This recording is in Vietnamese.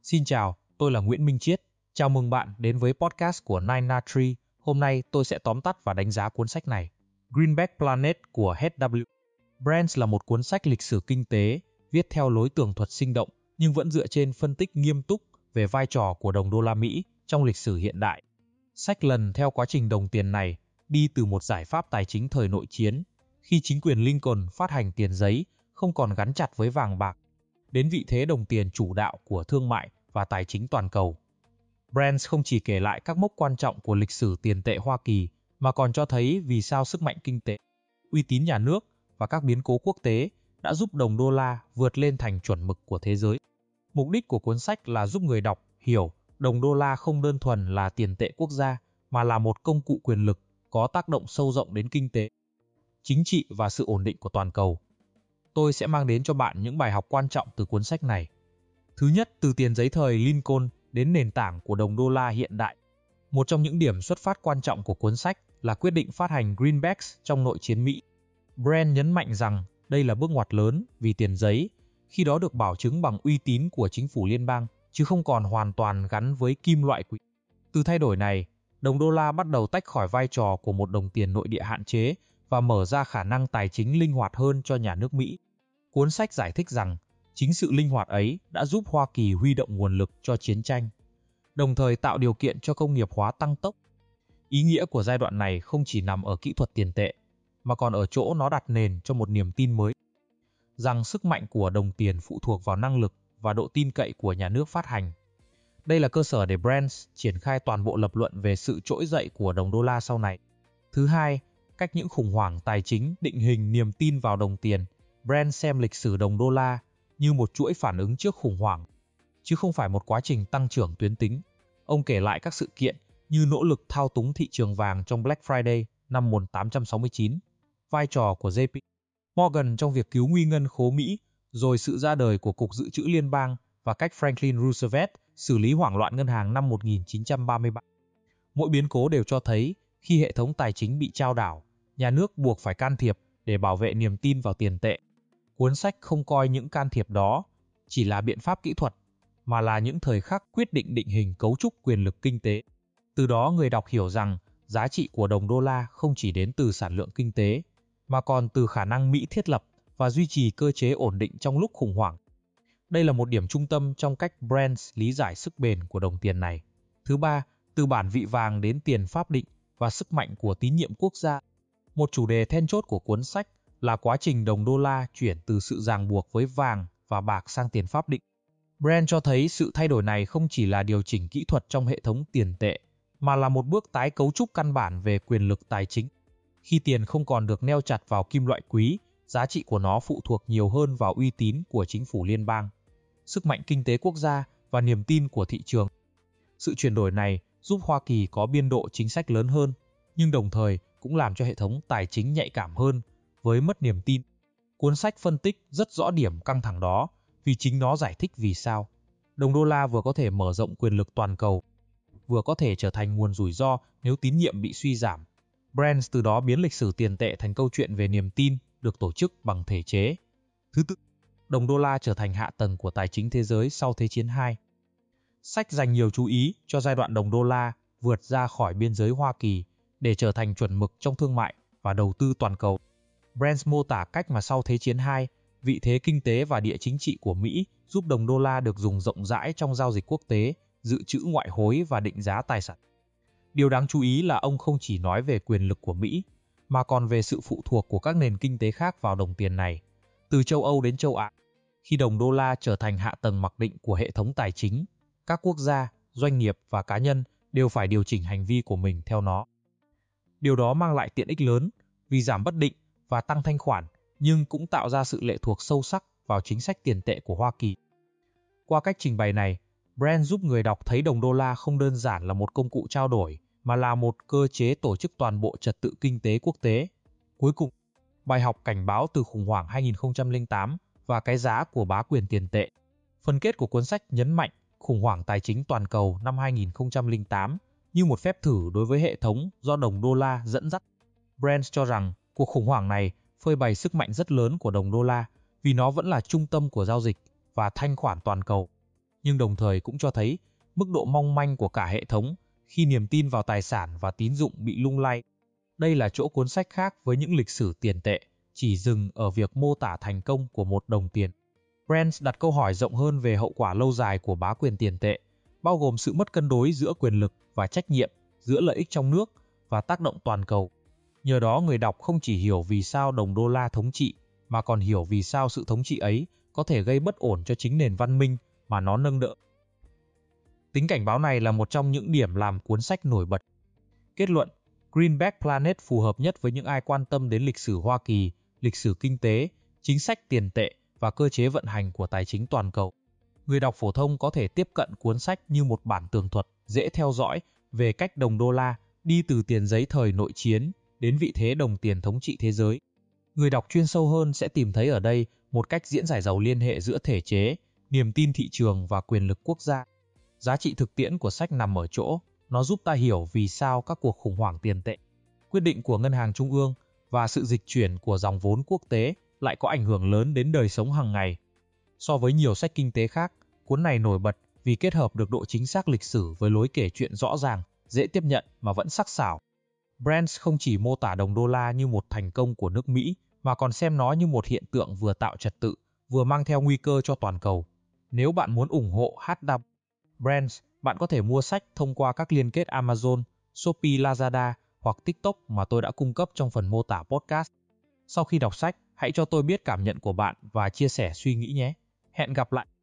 Xin chào, tôi là Nguyễn Minh Chiết. Chào mừng bạn đến với podcast của Nine Nine Tree. Hôm nay tôi sẽ tóm tắt và đánh giá cuốn sách này. Greenback Planet của H.W. Brands là một cuốn sách lịch sử kinh tế, viết theo lối tường thuật sinh động nhưng vẫn dựa trên phân tích nghiêm túc về vai trò của đồng đô la Mỹ trong lịch sử hiện đại. Sách lần theo quá trình đồng tiền này đi từ một giải pháp tài chính thời nội chiến, khi chính quyền Lincoln phát hành tiền giấy không còn gắn chặt với vàng bạc, đến vị thế đồng tiền chủ đạo của thương mại và tài chính toàn cầu. Brands không chỉ kể lại các mốc quan trọng của lịch sử tiền tệ Hoa Kỳ, mà còn cho thấy vì sao sức mạnh kinh tế, uy tín nhà nước và các biến cố quốc tế đã giúp đồng đô la vượt lên thành chuẩn mực của thế giới. Mục đích của cuốn sách là giúp người đọc hiểu đồng đô la không đơn thuần là tiền tệ quốc gia, mà là một công cụ quyền lực có tác động sâu rộng đến kinh tế, chính trị và sự ổn định của toàn cầu. Tôi sẽ mang đến cho bạn những bài học quan trọng từ cuốn sách này. Thứ nhất, từ tiền giấy thời Lincoln đến nền tảng của đồng đô la hiện đại. Một trong những điểm xuất phát quan trọng của cuốn sách là quyết định phát hành greenbacks trong nội chiến Mỹ. Brand nhấn mạnh rằng đây là bước ngoặt lớn vì tiền giấy, khi đó được bảo chứng bằng uy tín của chính phủ liên bang, chứ không còn hoàn toàn gắn với kim loại quý. Từ thay đổi này, đồng đô la bắt đầu tách khỏi vai trò của một đồng tiền nội địa hạn chế và mở ra khả năng tài chính linh hoạt hơn cho nhà nước Mỹ. Cuốn sách giải thích rằng chính sự linh hoạt ấy đã giúp Hoa Kỳ huy động nguồn lực cho chiến tranh, đồng thời tạo điều kiện cho công nghiệp hóa tăng tốc. Ý nghĩa của giai đoạn này không chỉ nằm ở kỹ thuật tiền tệ, mà còn ở chỗ nó đặt nền cho một niềm tin mới, rằng sức mạnh của đồng tiền phụ thuộc vào năng lực và độ tin cậy của nhà nước phát hành. Đây là cơ sở để Brands triển khai toàn bộ lập luận về sự trỗi dậy của đồng đô la sau này. Thứ hai, cách những khủng hoảng tài chính định hình niềm tin vào đồng tiền. Brands xem lịch sử đồng đô la như một chuỗi phản ứng trước khủng hoảng, chứ không phải một quá trình tăng trưởng tuyến tính. Ông kể lại các sự kiện như nỗ lực thao túng thị trường vàng trong Black Friday năm 1869, vai trò của JP Morgan trong việc cứu nguy ngân khố Mỹ, rồi sự ra đời của Cục Dự trữ Liên bang và cách Franklin Roosevelt xử lý hoảng loạn ngân hàng năm 1933. Mỗi biến cố đều cho thấy khi hệ thống tài chính bị chao đảo, nhà nước buộc phải can thiệp để bảo vệ niềm tin vào tiền tệ. Cuốn sách không coi những can thiệp đó chỉ là biện pháp kỹ thuật, mà là những thời khắc quyết định định hình cấu trúc quyền lực kinh tế. Từ đó người đọc hiểu rằng giá trị của đồng đô la không chỉ đến từ sản lượng kinh tế, mà còn từ khả năng Mỹ thiết lập và duy trì cơ chế ổn định trong lúc khủng hoảng. Đây là một điểm trung tâm trong cách Brands lý giải sức bền của đồng tiền này. Thứ ba, từ bản vị vàng đến tiền pháp định và sức mạnh của tín nhiệm quốc gia. Một chủ đề then chốt của cuốn sách là quá trình đồng đô la chuyển từ sự ràng buộc với vàng và bạc sang tiền pháp định. Brand cho thấy sự thay đổi này không chỉ là điều chỉnh kỹ thuật trong hệ thống tiền tệ, mà là một bước tái cấu trúc căn bản về quyền lực tài chính. Khi tiền không còn được neo chặt vào kim loại quý, giá trị của nó phụ thuộc nhiều hơn vào uy tín của chính phủ liên bang, sức mạnh kinh tế quốc gia và niềm tin của thị trường. Sự chuyển đổi này giúp Hoa Kỳ có biên độ chính sách lớn hơn, nhưng đồng thời cũng làm cho hệ thống tài chính nhạy cảm hơn với mất niềm tin. Cuốn sách phân tích rất rõ điểm căng thẳng đó, vì chính nó giải thích vì sao đồng đô la vừa có thể mở rộng quyền lực toàn cầu, vừa có thể trở thành nguồn rủi ro nếu tín nhiệm bị suy giảm. Brands từ đó biến lịch sử tiền tệ thành câu chuyện về niềm tin được tổ chức bằng thể chế. Thứ tư, đồng đô la trở thành hạ tầng của tài chính thế giới sau Thế chiến II. Sách dành nhiều chú ý cho giai đoạn đồng đô la vượt ra khỏi biên giới Hoa Kỳ để trở thành chuẩn mực trong thương mại và đầu tư toàn cầu. Brands mô tả cách mà sau Thế chiến II, vị thế kinh tế và địa chính trị của Mỹ giúp đồng đô la được dùng rộng rãi trong giao dịch quốc tế, dự trữ ngoại hối và định giá tài sản. Điều đáng chú ý là ông không chỉ nói về quyền lực của Mỹ, mà còn về sự phụ thuộc của các nền kinh tế khác vào đồng tiền này, từ châu Âu đến châu Á. Khi đồng đô la trở thành hạ tầng mặc định của hệ thống tài chính, các quốc gia, doanh nghiệp và cá nhân đều phải điều chỉnh hành vi của mình theo nó. Điều đó mang lại tiện ích lớn vì giảm bất định và tăng thanh khoản, nhưng cũng tạo ra sự lệ thuộc sâu sắc vào chính sách tiền tệ của Hoa Kỳ. Qua cách trình bày này, Brand giúp người đọc thấy đồng đô la không đơn giản là một công cụ trao đổi, mà là một cơ chế tổ chức toàn bộ trật tự kinh tế quốc tế. Cuối cùng, bài học cảnh báo từ khủng hoảng 2008 và cái giá của bá quyền tiền tệ. Phần kết của cuốn sách nhấn mạnh khủng hoảng tài chính toàn cầu năm 2008 như một phép thử đối với hệ thống do đồng đô la dẫn dắt. Brand cho rằng cuộc khủng hoảng này phơi bày sức mạnh rất lớn của đồng đô la vì nó vẫn là trung tâm của giao dịch và thanh khoản toàn cầu. nhưng đồng thời cũng cho thấy mức độ mong manh của cả hệ thống khi niềm tin vào tài sản và tín dụng bị lung lay. Đây là chỗ cuốn sách khác với những lịch sử tiền tệ, chỉ dừng ở việc mô tả thành công của một đồng tiền. Brands đặt câu hỏi rộng hơn về hậu quả lâu dài của bá quyền tiền tệ, bao gồm sự mất cân đối giữa quyền lực và trách nhiệm, giữa lợi ích trong nước và tác động toàn cầu. Nhờ đó người đọc không chỉ hiểu vì sao đồng đô la thống trị, mà còn hiểu vì sao sự thống trị ấy có thể gây bất ổn cho chính nền văn minh mà nó nâng đỡ. Tính cảnh báo này là một trong những điểm làm cuốn sách nổi bật. Kết luận, Greenback Planet phù hợp nhất với những ai quan tâm đến lịch sử Hoa Kỳ, lịch sử kinh tế, chính sách tiền tệ và cơ chế vận hành của tài chính toàn cầu. Người đọc phổ thông có thể tiếp cận cuốn sách như một bản tường thuật dễ theo dõi về cách đồng đô la đi từ tiền giấy thời nội chiến đến vị thế đồng tiền thống trị thế giới. Người đọc chuyên sâu hơn sẽ tìm thấy ở đây một cách diễn giải giàu liên hệ giữa thể chế, niềm tin thị trường và quyền lực quốc gia. Giá trị thực tiễn của sách nằm ở chỗ, nó giúp ta hiểu vì sao các cuộc khủng hoảng tiền tệ, quyết định của ngân hàng trung ương và sự dịch chuyển của dòng vốn quốc tế lại có ảnh hưởng lớn đến đời sống hàng ngày. So với nhiều sách kinh tế khác, cuốn này nổi bật vì kết hợp được độ chính xác lịch sử với lối kể chuyện rõ ràng, dễ tiếp nhận mà vẫn sắc sảo. Brands không chỉ mô tả đồng đô la như một thành công của nước Mỹ, mà còn xem nó như một hiện tượng vừa tạo trật tự, vừa mang theo nguy cơ cho toàn cầu. Nếu bạn muốn ủng hộ HW Brands, bạn có thể mua sách thông qua các liên kết Amazon, Shopee, Lazada hoặc TikTok mà tôi đã cung cấp trong phần mô tả podcast. Sau khi đọc sách, hãy cho tôi biết cảm nhận của bạn và chia sẻ suy nghĩ nhé. Hẹn gặp lại!